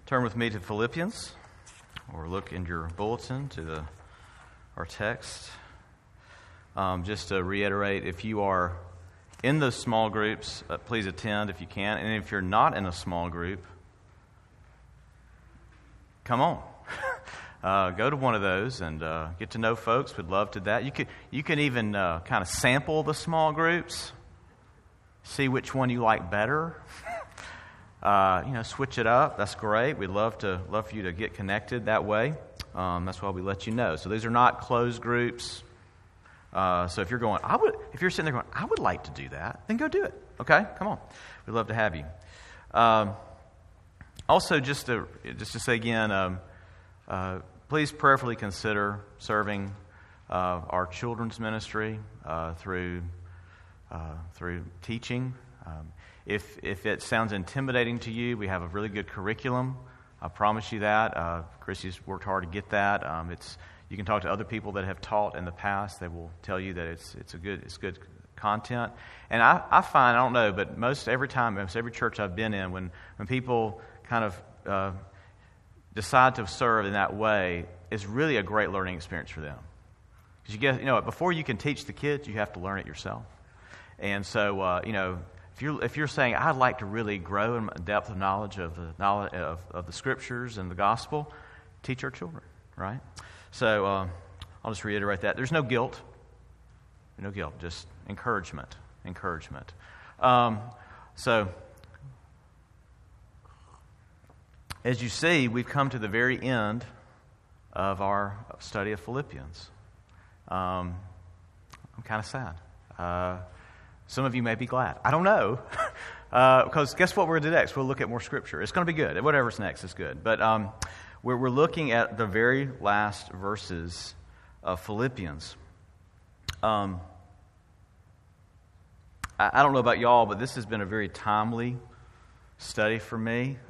Turn with me to Philippians, or look in your bulletin to our text. Just to reiterate, if you are in those small groups, please attend if you can. And if you're not in a small group, come on. Go to one of those and get to know folks. We'd love to that. You can even kind of sample the small groups, see which one you like better. Switch it up. That's great. We'd love for you to get connected that way. That's why we let you know. So these are not closed groups. So if you're sitting there going, I would like to do that, then go do it. Okay, come on. We'd love to have you. Also, just to say again, please prayerfully consider serving our children's ministry through teaching. If it sounds intimidating to you, we have a really good curriculum. I promise you that. Christy's worked hard to get that. You can talk to other people that have taught in the past. They will tell you that it's good content. And I find, I don't know, but every church I've been in, when people kind of decide to serve in that way, it's really a great learning experience for them. Because before you can teach the kids, you have to learn it yourself. And so, if you're saying, I'd like to really grow in depth of knowledge of the Scriptures and the Gospel, teach our children, right? So I'll just reiterate that. There's no guilt. No guilt, just encouragement. So, as you see, we've come to the very end of our study of Philippians. I'm kind of sad. Some of you may be glad. I don't know. Because guess what we're going to do next? We'll look at more Scripture. It's going to be good. Whatever's next is good. But we're looking at the very last verses of Philippians. I don't know about y'all, but this has been a very timely study for me.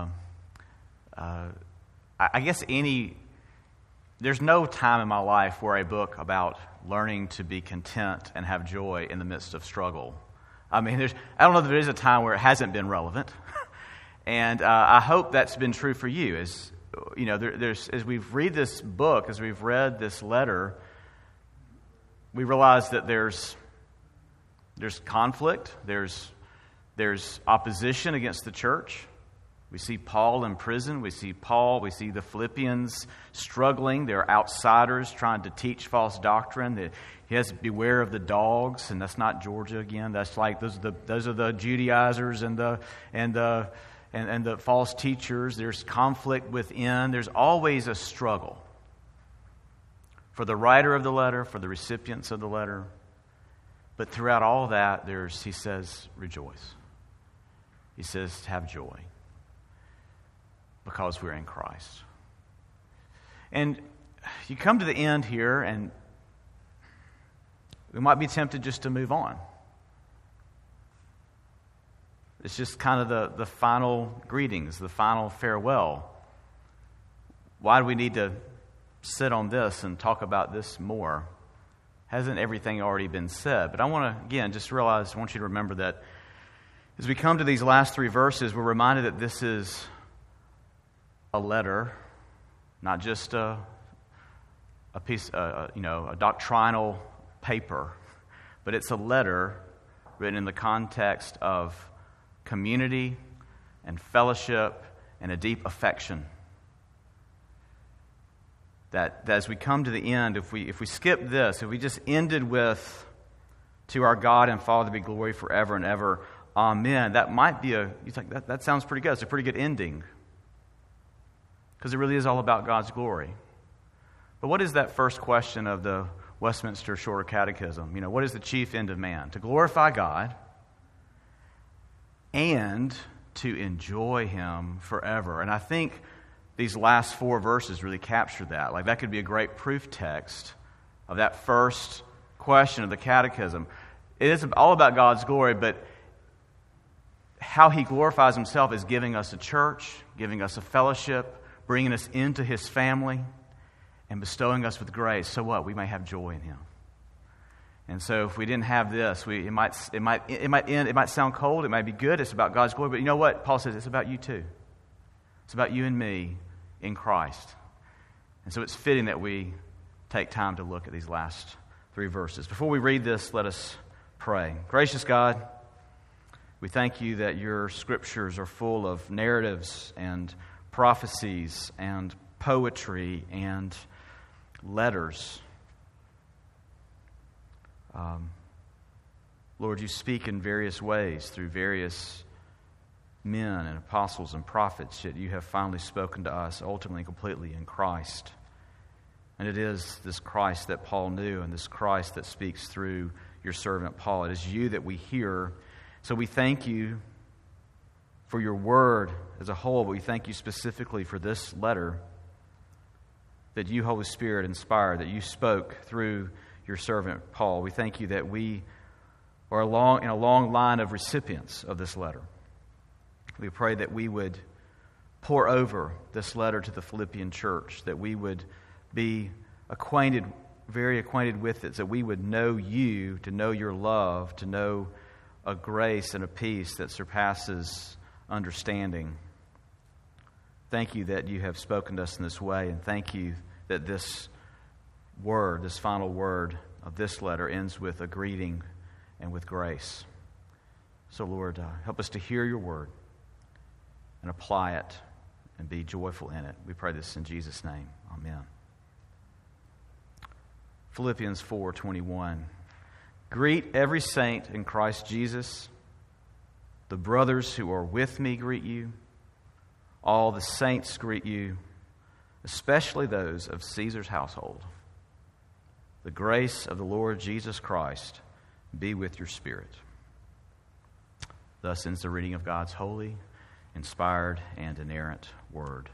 I guess there's no time in my life where a book about learning to be content and have joy in the midst of struggle. I mean, I don't know if there is a time where it hasn't been relevant, and I hope that's been true for you. As we've read this book, as we've read this letter, we realize that there's conflict, there's opposition against the church. We see Paul in prison. We see the Philippians struggling. They're outsiders trying to teach false doctrine. He has to beware of the dogs, and that's not Georgia again. That's like those are the Judaizers and the false teachers. There's conflict within. There's always a struggle for the writer of the letter, for the recipients of the letter. But throughout all that, he says, rejoice. He says, have joy. Because we're in Christ. And you come to the end here, and we might be tempted just to move on. It's just kind of the final greetings, the final farewell. Why do we need to sit on this and talk about this more? Hasn't everything already been said? But I want to, again, I want you to remember that as we come to these last three verses, we're reminded that this is a letter, not just a piece, a doctrinal paper, but it's a letter written in the context of community and fellowship and a deep affection. That as we come to the end, if we skip this, if we just ended with, to our God and Father be glory forever and ever, amen, that might be you think that sounds pretty good. It's a pretty good ending. Because it really is all about God's glory. But what is that first question of the Westminster Shorter Catechism? What is the chief end of man? To glorify God and to enjoy Him forever. And I think these last four verses really capture that. Like, that could be a great proof text of that first question of the Catechism. It is all about God's glory, but how He glorifies Himself is giving us a church, giving us a fellowship, bringing us into His family, and bestowing us with grace. So what? We may have joy in Him. And so, if we didn't have this, it might sound cold. It might be good. It's about God's glory. But you know what? Paul says it's about you too. It's about you and me in Christ. And so it's fitting that we take time to look at these last 3 verses. Before we read this, let us pray. Gracious God, we thank you that your scriptures are full of narratives and prophecies and poetry and letters. Lord, you speak in various ways through various men and apostles and prophets, yet you have finally spoken to us ultimately and completely in Christ. And it is this Christ that Paul knew and this Christ that speaks through your servant Paul. It is you that we hear. So we thank you for your word as a whole, but we thank you specifically for this letter that you, Holy Spirit, inspired, that you spoke through your servant Paul. We thank you that we are in a long line of recipients of this letter. We pray that we would pour over this letter to the Philippian church, that we would be very acquainted with it, that we would know you, to know your love, to know a grace and a peace that surpasses understanding. Thank you that you have spoken to us in this way, and thank you that this word, this final word of this letter, ends with a greeting and with grace. So, Lord, help us to hear your word and apply it and be joyful in it. We pray this in Jesus' name. Amen. Philippians 4:21. Greet every saint in Christ Jesus. The brothers who are with me greet you. All the saints greet you, especially those of Caesar's household. The grace of the Lord Jesus Christ be with your spirit. Thus ends the reading of God's holy, inspired, and inerrant word.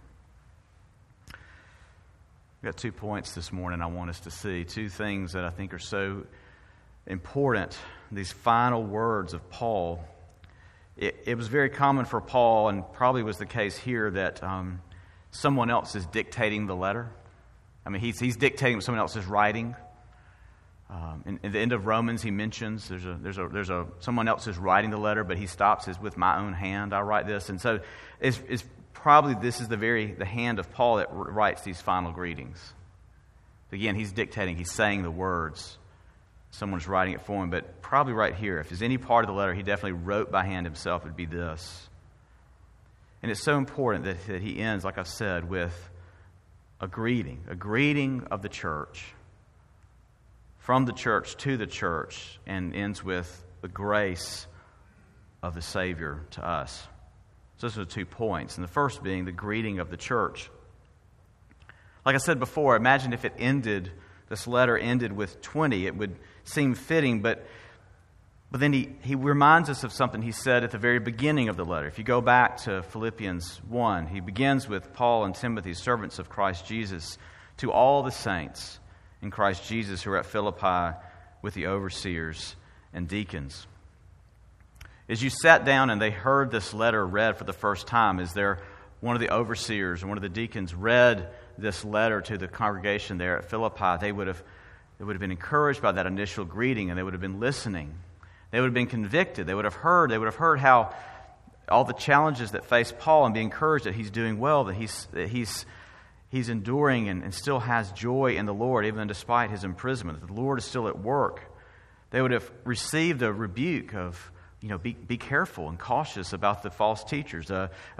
We've got 2 points this morning I want us to see. 2 things that I think are so important. These final words of Paul. It was very common for Paul, and probably was the case here, that someone else is dictating the letter. I mean, he's dictating what someone else is writing. In the end of Romans, he mentions there's someone else is writing the letter, but he stops as with my own hand I write this, and so it's probably this is the hand of Paul that writes these final greetings. Again, he's dictating, he's saying the words. Someone's writing it for him, but probably right here, if there's any part of the letter he definitely wrote by hand himself, it would be this. And it's so important that he ends, like I said, with a greeting of the church, from the church to the church, and ends with the grace of the Savior to us. So those are the 2 points. And the first being the greeting of the church. Like I said before, imagine if this letter ended with 20. It would seem fitting, but then he reminds us of something he said at the very beginning of the letter. If you go back to Philippians 1, he begins with Paul and Timothy, servants of Christ Jesus, to all the saints in Christ Jesus who are at Philippi with the overseers and deacons. As you sat down and they heard this letter read for the first time, as one of the overseers and one of the deacons read this letter to the congregation there at Philippi, they would have been encouraged by that initial greeting, and they would have been listening. They would have been convicted. They would have heard how all the challenges that face Paul, and be encouraged that he's doing well, that he's enduring and still has joy in the Lord, even despite his imprisonment, that the Lord is still at work. They would have received a rebuke of, be careful and cautious about the false teachers.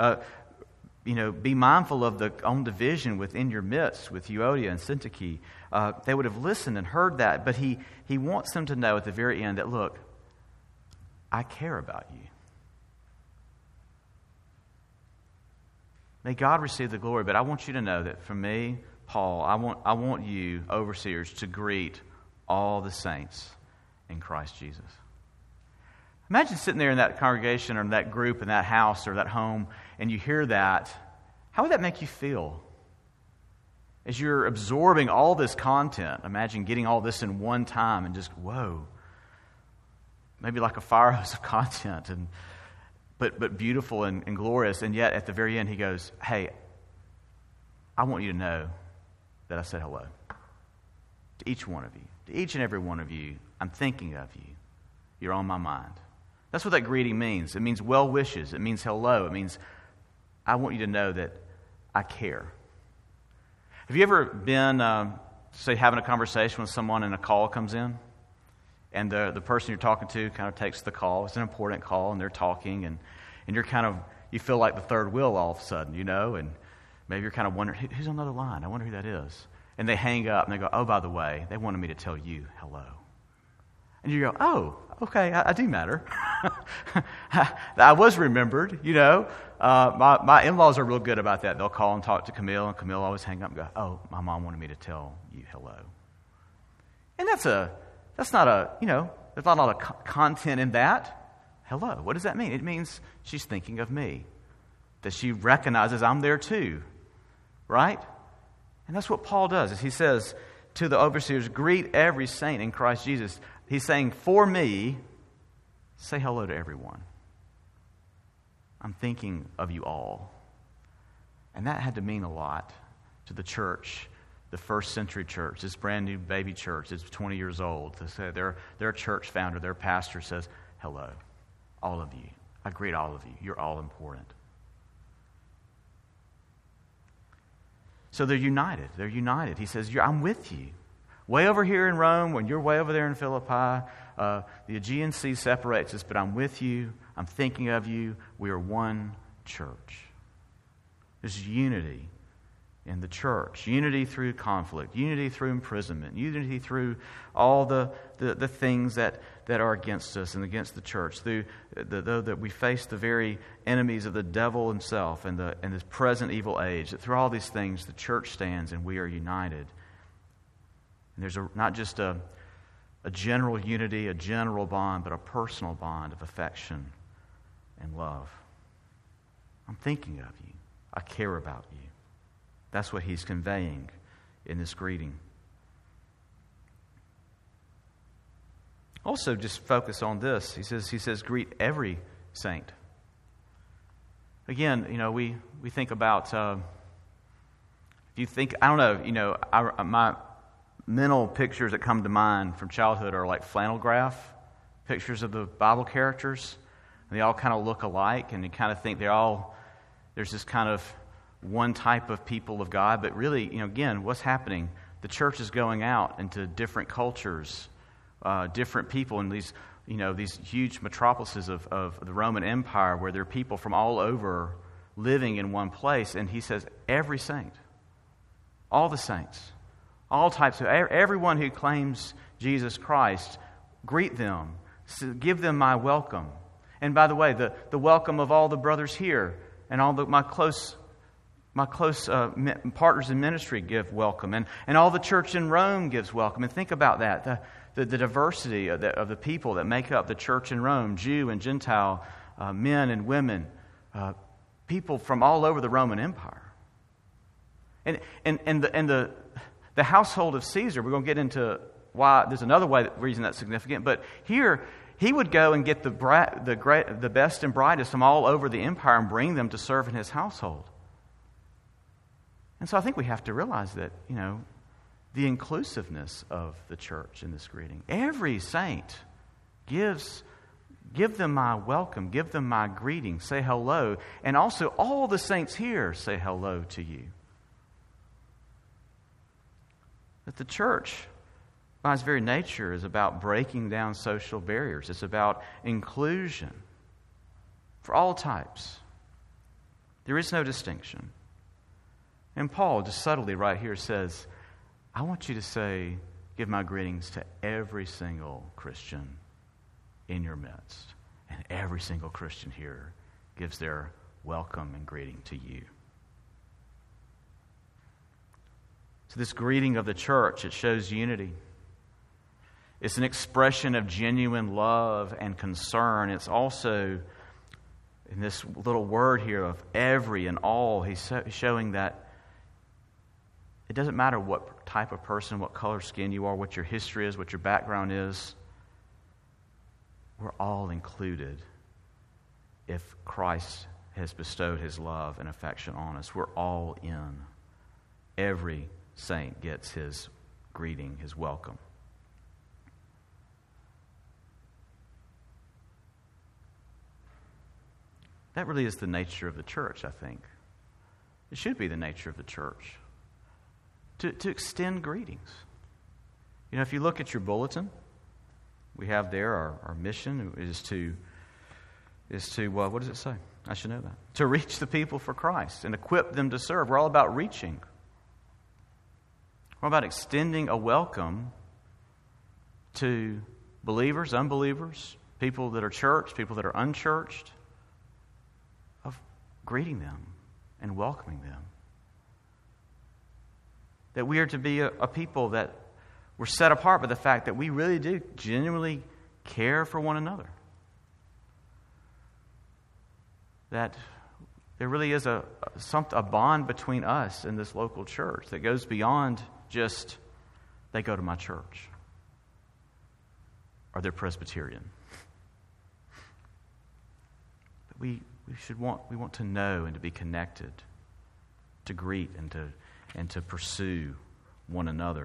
Be mindful of the own division within your midst with Euodia and Syntyche. They would have listened and heard that, but he wants them to know at the very end that, look, I care about you. May God receive the glory, but I want you to know that from me, Paul, I want you, overseers, to greet all the saints in Christ Jesus. Imagine sitting there in that congregation or in that group, in that house or that home, and you hear that. How would that make you feel? As you're absorbing all this content, imagine getting all this in one time and just, whoa. Maybe like a fire hose of content, but beautiful and glorious. And yet at the very end he goes, hey, I want you to know that I said hello to each one of you. To each and every one of you, I'm thinking of you. You're on my mind. That's what that greeting means. It means well wishes. It means hello. It means I want you to know that I care. Have you ever been, say, having a conversation with someone and a call comes in? And the person you're talking to kind of takes the call. It's an important call, and they're talking, and you're kind of, you feel like the third wheel all of a sudden, and maybe you're kind of wondering, who's on the other line? I wonder who that is. And they hang up, and they go, oh, by the way, they wanted me to tell you hello. And you go, oh, okay, I do matter. I was remembered, My in-laws are real good about that. They'll call and talk to Camille, and Camille always hang up and go, oh, my mom wanted me to tell you hello. And there's not a lot of content in that. Hello, what does that mean? It means she's thinking of me, that she recognizes I'm there too, right? And that's what Paul does. Is he says to the overseers, greet every saint in Christ Jesus. He's saying, for me, say hello to everyone. I'm thinking of you all. And that had to mean a lot to the church, the first century church, this brand new baby church. It's 20 years old. To say their church founder, their pastor says, hello, all of you. I greet all of you. You're all important. So they're united. They're united. He says, I'm with you. Way over here in Rome, when you're way over there in Philippi, the Aegean Sea separates us, but I'm with you. I'm thinking of you. We are one church. There's unity in the church. Unity through conflict. Unity through imprisonment. Unity through all the things that are against us and against the church. Through that we face the very enemies of the devil himself and this present evil age. That through all these things, the church stands and we are united. And there's not just a general unity, a general bond, but a personal bond of affection and love. I'm thinking of you. I care about you. That's what he's conveying in this greeting. Also, just focus on this. He says, greet every saint. Again, we think about, if you think, I don't know, my mental pictures that come to mind from childhood are like flannel graph pictures of the Bible characters. And they all kind of look alike, and you kind of think there's this kind of one type of people of God. But really, again, what's happening? The church is going out into different cultures, different people in these huge metropolises of the Roman Empire where there are people from all over living in one place. And he says, every saint, all the saints, all types of, everyone who claims Jesus Christ, greet them, give them my welcome. And by the way, the welcome of all the brothers here and all my close partners in ministry give welcome, and all the church in Rome gives welcome. And think about that, the diversity of the people that make up the church in Rome, Jew and Gentile, men and women, people from all over the Roman Empire. And the household of Caesar, we're going to get into why. There's another reason that's significant, but here he would go and get the best and brightest from all over the empire and bring them to serve in his household. And so I think we have to realize that, the inclusiveness of the church in this greeting. Every saint give them my welcome, give them my greeting, say hello. And also all the saints here say hello to you. That the church, by its very nature, is about breaking down social barriers. It's about inclusion for all types. There is no distinction. And Paul, just subtly right here, says, I want you to give my greetings to every single Christian in your midst. And every single Christian here gives their welcome and greeting to you. So this greeting of the church, it shows unity. It's an expression of genuine love and concern. It's also, in this little word here of every and all, he's showing that it doesn't matter what type of person, what color skin you are, what your history is, what your background is. We're all included if Christ has bestowed his love and affection on us. We're all in. Every saint gets his greeting, his welcome. That really is the nature of the church, I think. It should be the nature of the church to extend greetings. You know, if you look at your bulletin, we have there our mission is to what does it say? I should know that. To reach the people for Christ and equip them to serve. We're all about reaching. We're about extending a welcome to believers, unbelievers, people that are churched, people that are unchurched, of greeting them and welcoming them. That we are to be a people that we're set apart by the fact that we really do genuinely care for one another. That there really is a bond between us and this local church that goes beyond just they go to my church or they're Presbyterian. But we want to know and to be connected, to greet and to pursue one another.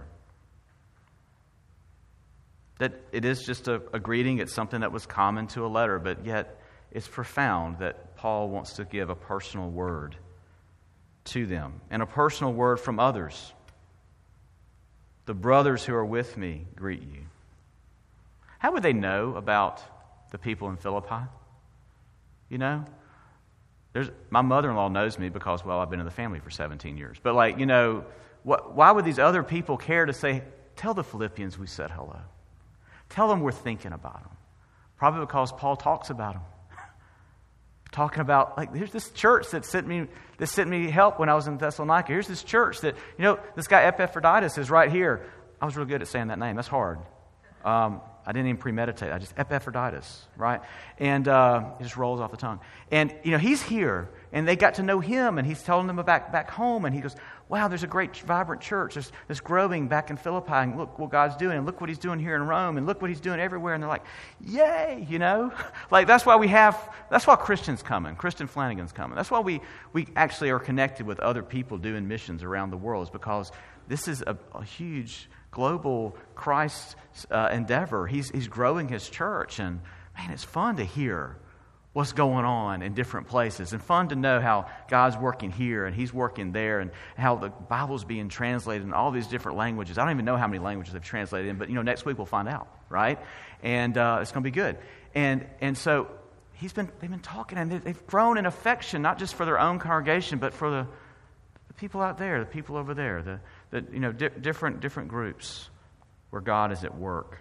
That it is just a greeting. It's something that was common to a letter, but yet it's profound that Paul wants to give a personal word to them and a personal word from others. The brothers who are with me greet you. How would they know about the people in Philippi? You know, my mother-in-law knows me because, well, I've been in the family for 17 years. But why would these other people care to say, tell the Philippians we said hello? Tell them we're thinking about them. Probably because Paul talks about them. Talking about, here's this church that sent me help when I was in Thessalonica. Here's this church that, this guy Epaphroditus is right here. I was real good at saying that name. That's hard. I didn't even premeditate. I just, Epaphroditus, right? And it just rolls off the tongue. And, he's here, and they got to know him, and he's telling them about back home, and he goes, wow, there's a great, vibrant church. There's this growing back in Philippi, and look what God's doing, and look what he's doing here in Rome, and look what he's doing everywhere. And they're like, yay, that's why Christian's coming. Kristen Flanagan's coming. That's why we actually are connected with other people doing missions around the world, is because this is a huge global Christ endeavor. He's growing his church, and man, it's fun to hear what's going on in different places, and fun to know how God's working here and he's working there, and how the Bible's being translated in all these different languages. I don't even know how many languages they've translated in, but next week we'll find out, right? And it's going to be good. And so they've been talking, and they've grown in affection, not just for their own congregation, but for the people out there, the people over there, different groups where God is at work.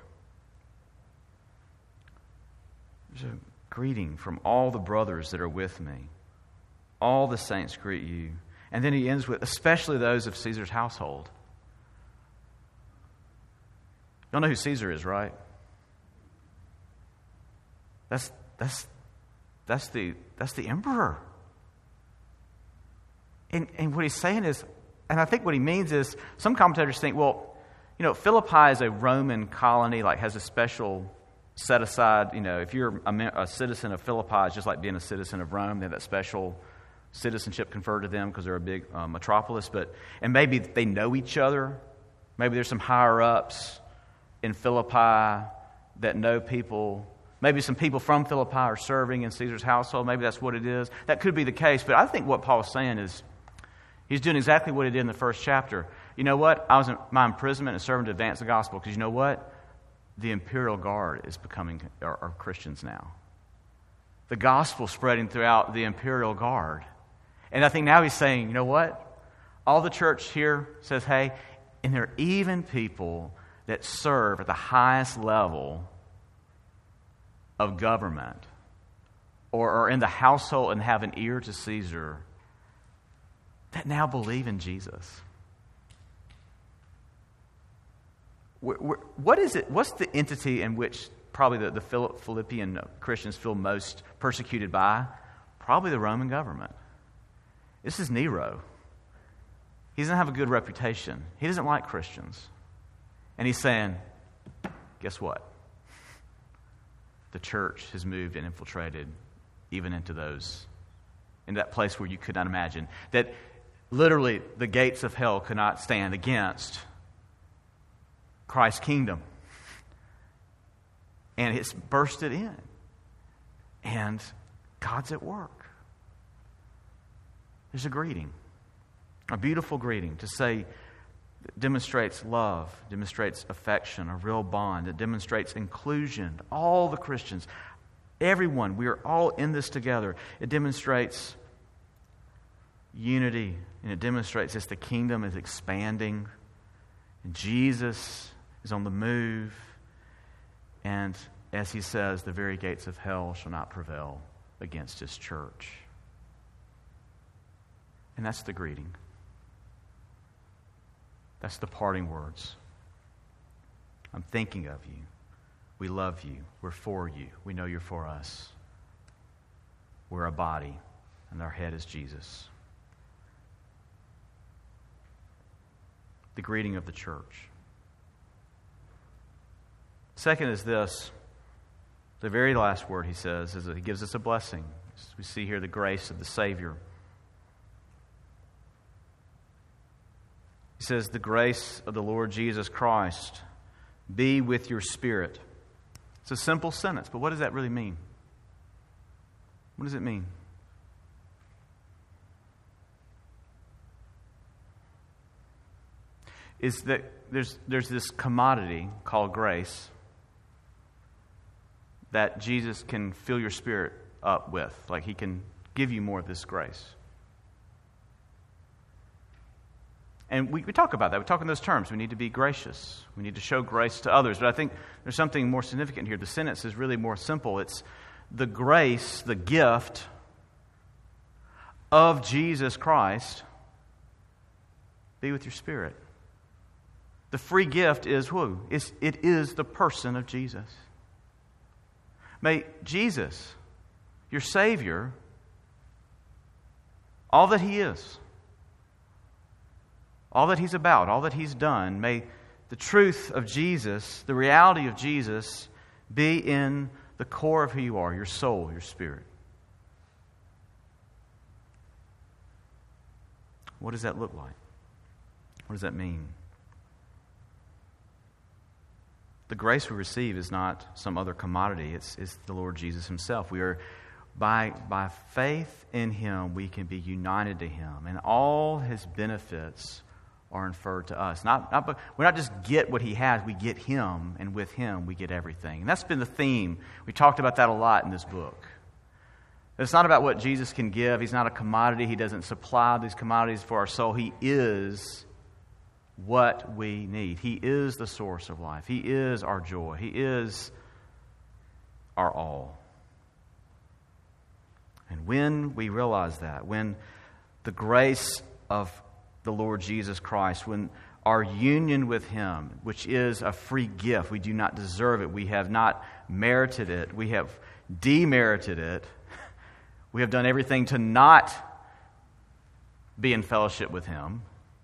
There's a greeting from all the brothers that are with me. All the saints greet you. And then he ends with, especially those of Caesar's household. Y'all know who Caesar is, right? That's the emperor. And what he's saying is, and I think what he means is, some commentators think, well, Philippi is a Roman colony, has a special set aside. If you're a citizen of Philippi, it's just like being a citizen of Rome. They have that special citizenship conferred to them because they're a big metropolis. And maybe they know each other. Maybe there's some higher ups in Philippi that know people. Maybe some people from Philippi are serving in Caesar's household. Maybe that's what it is. That could be the case. But I think what Paul's saying is, he's doing exactly what he did in the first chapter. You know what? I was in my imprisonment and serving to advance the gospel, because you know what? The imperial guard is are Christians now. The gospel spreading throughout the imperial guard. And I think now he's saying, you know what? All the church here says, hey, and there are even people that serve at the highest level of government, or are in the household and have an ear to Caesar, that now believe in Jesus. What is it? What's the entity in which probably the Philippian Christians feel most persecuted by? Probably the Roman government. This is Nero. He doesn't have a good reputation. He doesn't like Christians. And he's saying, guess what? The church has moved and infiltrated even into that place where you could not imagine. That literally the gates of hell could not stand against Christ's kingdom. And it's bursted in. And God's at work. There's a greeting. A beautiful greeting to say demonstrates love, demonstrates affection, a real bond. It demonstrates inclusion. All the Christians, everyone, we are all in this together. It demonstrates unity, and it demonstrates that the kingdom is expanding, and Jesus is on the move, and as he says, the very gates of hell shall not prevail against his church. And that's the greeting. That's the parting words. I'm thinking of you. We love you. We're for you. We know you're for us. We're a body, and our head is Jesus. The greeting of the church. Second is this. The very last word he says is that he gives us a blessing. We see here the grace of the Savior. He says, the grace of the Lord Jesus Christ be with your spirit. It's a simple sentence, but what does that really mean? What does it mean? Is that there's this commodity called grace that Jesus can fill your spirit up with. Like he can give you more of this grace. And we talk about that. We talk in those terms. We need to be gracious. We need to show grace to others. But I think there's something more significant here. The sentence is really more simple. It's the grace, the gift of Jesus Christ be with your spirit. The free gift is who? It is the person of Jesus. May Jesus, your Savior, all that He is, all that He's about, all that He's done, may the truth of Jesus, the reality of Jesus, be in the core of who you are, your soul, your spirit. What does that look like? What does that mean? The grace we receive is not some other commodity. It's the Lord Jesus Himself. We are, by faith in Him, we can be united to Him. And all His benefits are inferred to us. We not just get what He has, we get Him, and with Him we get everything. And that's been the theme. We talked about that a lot in this book. It's not about what Jesus can give. He's not a commodity. He doesn't supply these commodities for our soul. He is what we need. He is the source of life. He is our joy. He is our all. And when we realize that, when the grace of the Lord Jesus Christ, when our union with Him, which is a free gift, we do not deserve it, we have not merited it, we have demerited it, we have done everything to not be in fellowship with Him,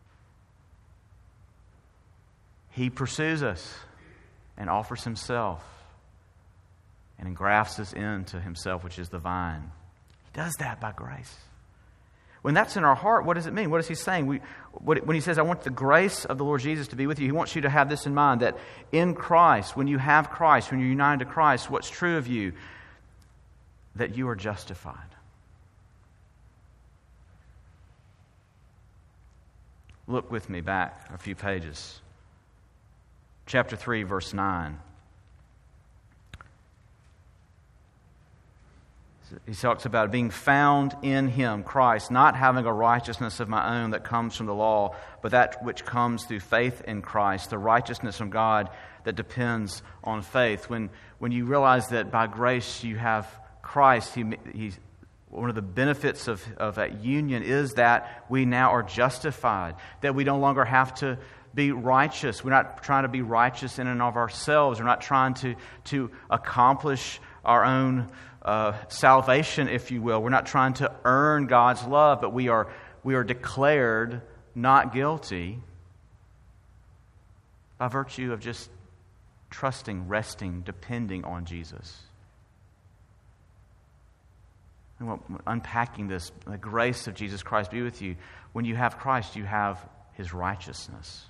He pursues us and offers Himself and engrafts us into Himself, which is the vine. He does that by grace. When that's in our heart, what does it mean? What is He saying? When He says, I want the grace of the Lord Jesus to be with you, He wants you to have this in mind, that in Christ, when you have Christ, when you're united to Christ, what's true of you? That you are justified. Look with me back a few pages. Chapter 3, verse 9. He talks about being found in Him, Christ, not having a righteousness of my own that comes from the law, but that which comes through faith in Christ, the righteousness from God that depends on faith. When you realize that by grace you have Christ, He's one of the benefits of that union is that we now are justified, that we no longer have to be righteous. We're not trying to be righteous in and of ourselves. We're not trying to accomplish our own salvation, if you will. We're not trying to earn God's love, but we are declared not guilty by virtue of just trusting, resting, depending on Jesus. And unpacking this, the grace of Jesus Christ be with you. When you have Christ, you have His righteousness.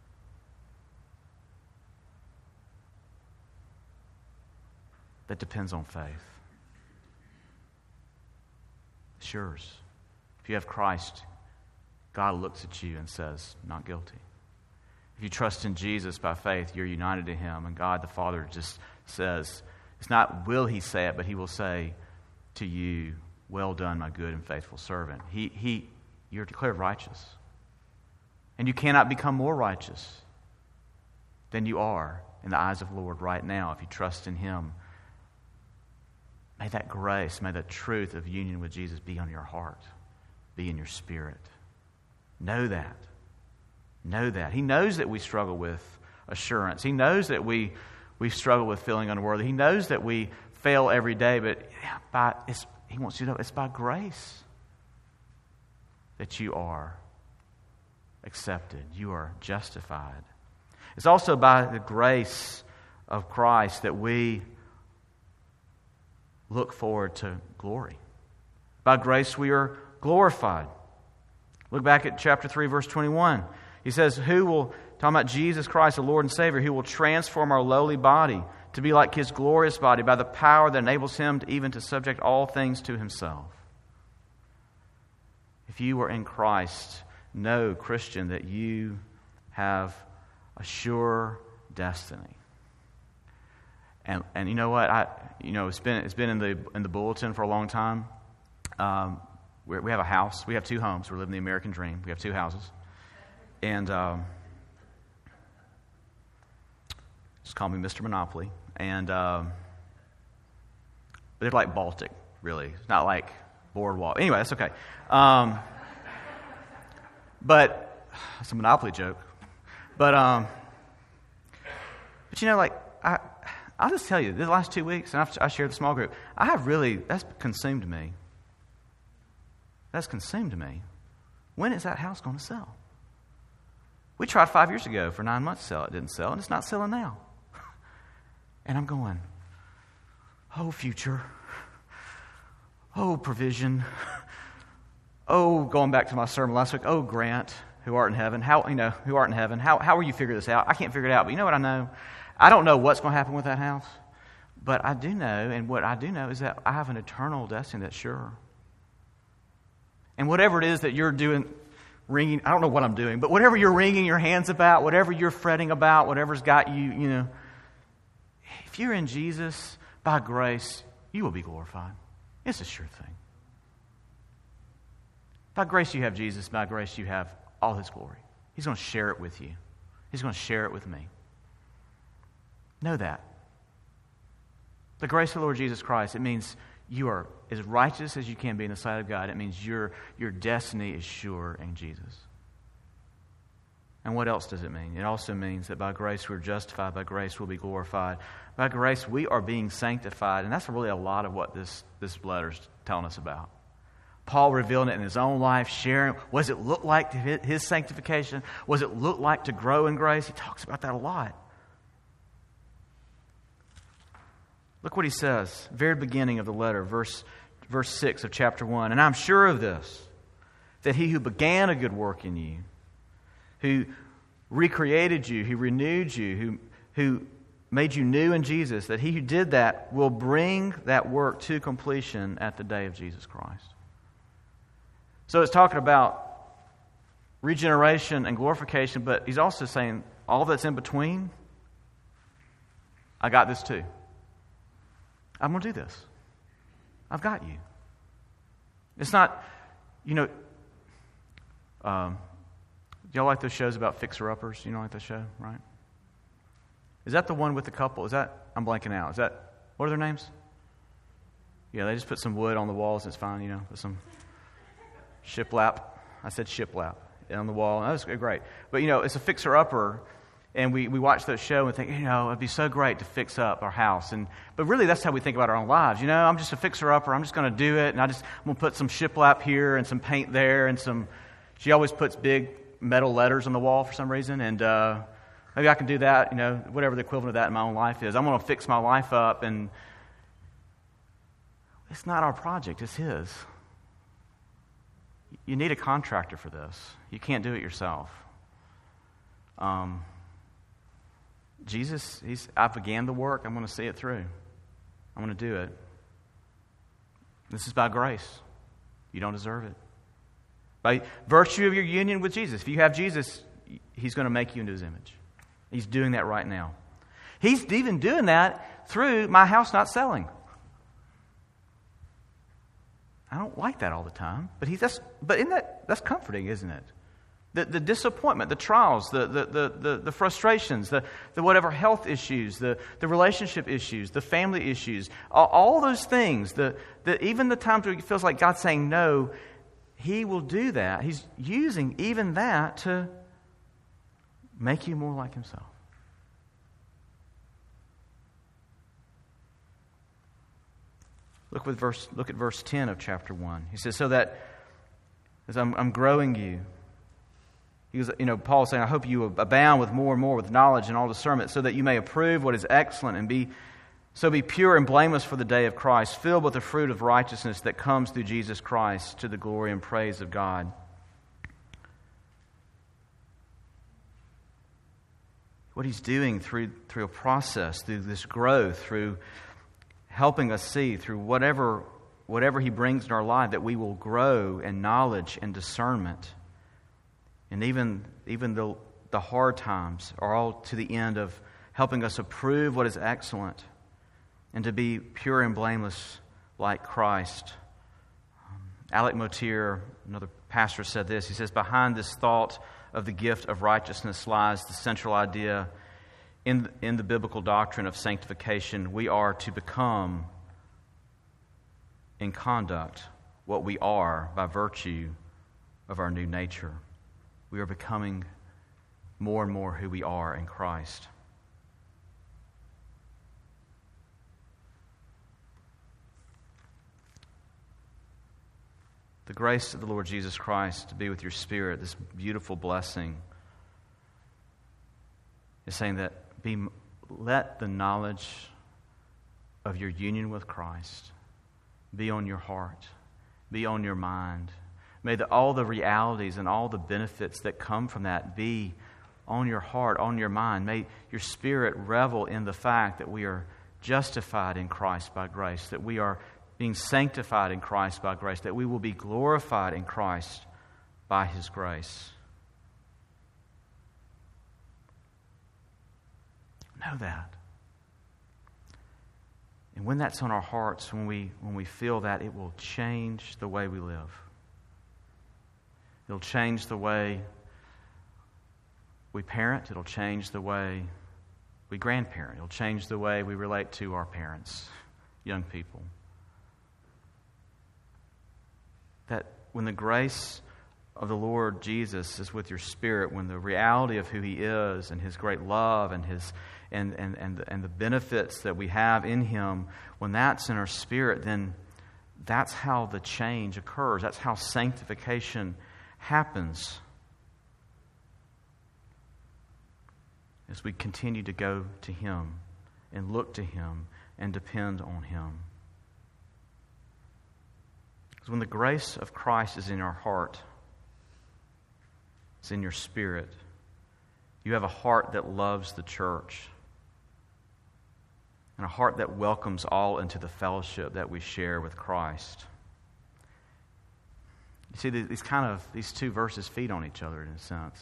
That depends on faith. It's yours. If you have Christ, God looks at you and says, not guilty. If you trust in Jesus by faith, you're united to Him, and God the Father just says, it's not will He say it, but He will say to you, well done, my good and faithful servant. You're declared righteous. And you cannot become more righteous than you are in the eyes of the Lord right now if you trust in Him. May that grace, may that truth of union with Jesus be on your heart, be in your spirit. Know that. Know that. He knows that we struggle with assurance. He knows that we struggle with feeling unworthy. He knows that we fail every day, but He wants you to know it's by grace that you are accepted. You are justified. It's also by the grace of Christ that we look forward to glory. By grace we are glorified. Look back at chapter 3, verse 21. He says, talking about Jesus Christ, the Lord and Savior, who will transform our lowly body to be like His glorious body by the power that enables Him even to subject all things to Himself. If you are in Christ, know, Christian, that you have a sure destiny. And you know what? It's been in the bulletin for a long time. We have a house. We have 2 homes. We're living the American dream. We have 2 houses. And just call me Mr. Monopoly. And but they're like Baltic, really. It's not like Boardwalk. Anyway, that's okay. But it's a Monopoly joke. But I'll just tell you, the last 2 weeks, and I shared the small group, that's consumed me. That's consumed me. When is that house going to sell? We tried 5 years ago for 9 months to sell. It didn't sell, and it's not selling now. And I'm going, oh, future. Oh, provision. Oh, going back to my sermon last week, oh, Grant, who art in heaven. How will you figure this out? I can't figure it out, but you know what I know? I don't know what's going to happen with that house, but I do know, and what I do know is that I have an eternal destiny that's sure. And whatever it is that you're doing, wringing, I don't know what I'm doing, but whatever you're wringing your hands about, whatever you're fretting about, whatever's got you, if you're in Jesus, by grace, you will be glorified. It's a sure thing. By grace you have Jesus, by grace you have all His glory. He's going to share it with you. He's going to share it with me. Know that. The grace of the Lord Jesus Christ, it means you are as righteous as you can be in the sight of God. It means your destiny is sure in Jesus. And what else does it mean? It also means that by grace we're justified, by grace we'll be glorified. By grace we are being sanctified, and that's really a lot of what this letter's telling us about. Paul revealing it in his own life, sharing what does it look like to his sanctification? What does it look like to grow in grace? He talks about that a lot. Look what he says, very beginning of the letter, verse 6 of chapter 1. And I'm sure of this, that He who began a good work in you, who recreated you, who renewed you, who made you new in Jesus, that He who did that will bring that work to completion at the day of Jesus Christ. So it's talking about regeneration and glorification, but he's also saying all that's in between, I got this too. I'm going to do this. I've got you. It's not, do y'all like those shows about fixer-uppers? You know, like that show, right? Is that the one with the couple? I'm blanking out. What are their names? Yeah, they just put some wood on the walls and it's fine, with some shiplap. I said shiplap on the wall. That was great. But, it's a fixer-upper. And we watch that show and think, it'd be so great to fix up our house. But really, that's how we think about our own lives. I'm just a fixer-upper. I'm just going to do it. And I'm going to put some shiplap here and some paint there and she always puts big metal letters on the wall for some reason. And maybe I can do that, whatever the equivalent of that in my own life is. I'm going to fix my life up. And it's not our project. It's His. You need a contractor for this. You can't do it yourself. Jesus, I began the work. I'm going to see it through. I'm going to do it. This is by grace. You don't deserve it. By virtue of your union with Jesus. If you have Jesus, He's going to make you into His image. He's doing that right now. He's even doing that through my house not selling. I don't like that all the time, but that's comforting, isn't it? The disappointment, the trials, the frustrations, the whatever health issues, the relationship issues, the family issues, all those things, even the times where it feels like God's saying no, He will do that. He's using even that to make you more like Himself. Look at verse 10 of chapter 1. He says, so that as I'm growing you, he was, Paul is saying, I hope you abound with more and more with knowledge and all discernment, so that you may approve what is excellent and be pure and blameless for the day of Christ, filled with the fruit of righteousness that comes through Jesus Christ to the glory and praise of God. What He's doing through a process, through this growth, through helping us see through whatever He brings in our life, that we will grow in knowledge and discernment. And even the hard times are all to the end of helping us approve what is excellent and to be pure and blameless like Christ. Alec Motier, another pastor, said this. He says, behind this thought of the gift of righteousness lies the central idea in the biblical doctrine of sanctification. We are to become in conduct what we are by virtue of our new nature. We are becoming more and more who we are in Christ. The grace of the Lord Jesus Christ to be with your spirit, this beautiful blessing, is saying that let the knowledge of your union with Christ be on your heart, be on your mind. May all the realities and all the benefits that come from that be on your heart, on your mind. May your spirit revel in the fact that we are justified in Christ by grace, that we are being sanctified in Christ by grace, that we will be glorified in Christ by His grace. Know that. And when that's on our hearts, when we feel that, it will change the way we live. It'll change the way we parent. It'll change the way we grandparent. It'll change the way we relate to our parents, young people. That when the grace of the Lord Jesus is with your spirit, when the reality of who He is and His great love and the benefits that we have in Him, when that's in our spirit, then that's how the change occurs. That's how sanctification happens. As we continue to go to Him and look to Him and depend on Him. Because when the grace of Christ is in our heart, it's in your spirit, you have a heart that loves the church and a heart that welcomes all into the fellowship that we share with Christ. You see, these two verses feed on each other in a sense.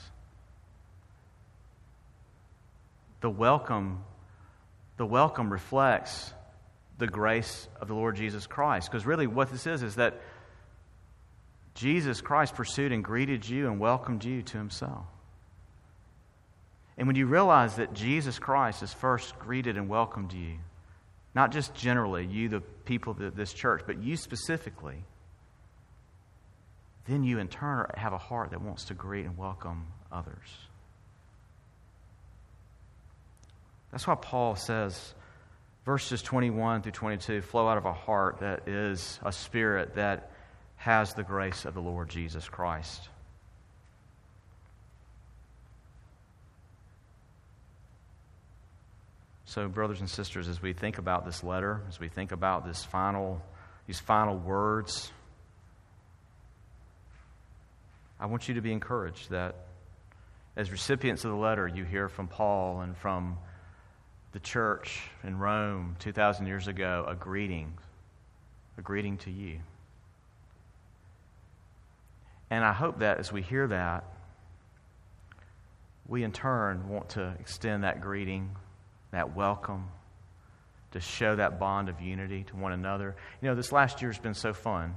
The welcome reflects the grace of the Lord Jesus Christ. Because really what this is that Jesus Christ pursued and greeted you and welcomed you to Himself. And when you realize that Jesus Christ has first greeted and welcomed you, not just generally, you, the people of this church, but you specifically, then you in turn have a heart that wants to greet and welcome others. That's why Paul says, verses 21 through 22 flow out of a heart that is a spirit that has the grace of the Lord Jesus Christ. So, brothers and sisters, as we think about this letter, as we think about these final words, I want you to be encouraged that as recipients of the letter, you hear from Paul and from the church in Rome 2,000 years ago a greeting to you. And I hope that as we hear that, we in turn want to extend that greeting, that welcome, to show that bond of unity to one another. You know, this last year has been so fun.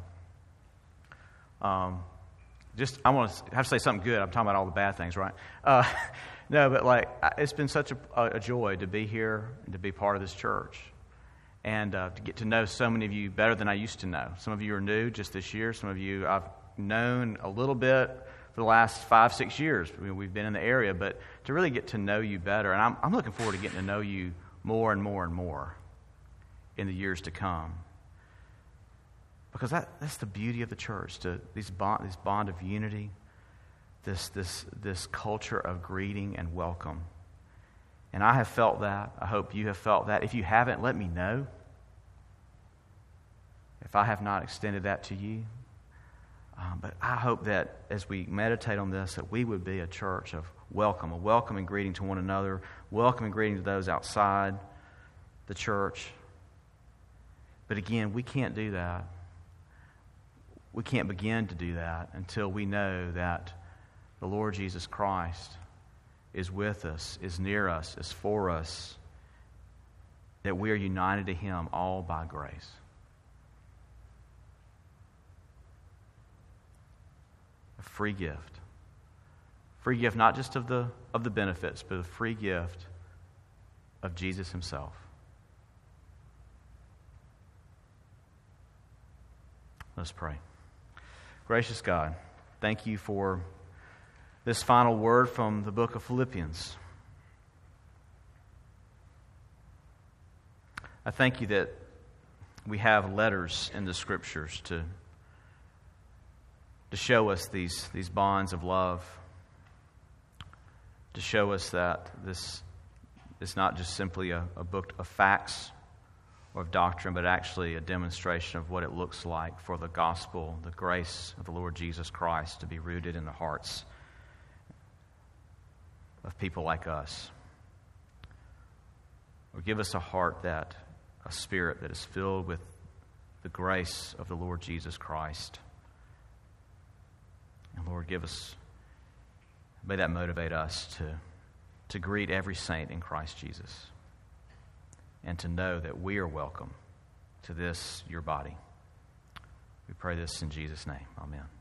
I want to have to say something good. I'm talking about all the bad things, right? No, but it's been such a joy to be here and to be part of this church, and to get to know so many of you better than I used to know. Some of you are new just this year. Some of you I've known a little bit for the last 5-6 years. I mean, we've been in the area, but to really get to know you better, and I'm looking forward to getting to know you more and more and more in the years to come. Because that's the beauty of the church, this bond of unity, this culture of greeting and welcome. And I have felt that. I hope you have felt that. If you haven't, let me know. If I have not extended that to you. But I hope that as we meditate on this, that we would be a church of welcome, a welcome and greeting to one another, welcome and greeting to those outside the church. But again, we can't do that. We can't begin to do that until we know that the Lord Jesus Christ is with us, is near us, is for us, that we are united to Him all by grace. A free gift. Free gift not just of the benefits, but a free gift of Jesus Himself. Let's pray. Gracious God, thank you for this final word from the book of Philippians. I thank you that we have letters in the Scriptures to show us these bonds of love, to show us that this is not just simply a book of facts or of doctrine, but actually a demonstration of what it looks like for the gospel, the grace of the Lord Jesus Christ to be rooted in the hearts of people like us. Or give us a spirit that is filled with the grace of the Lord Jesus Christ. And Lord, may that motivate us to greet every saint in Christ Jesus, and to know that we are welcome to this, your body. We pray this in Jesus' name. Amen.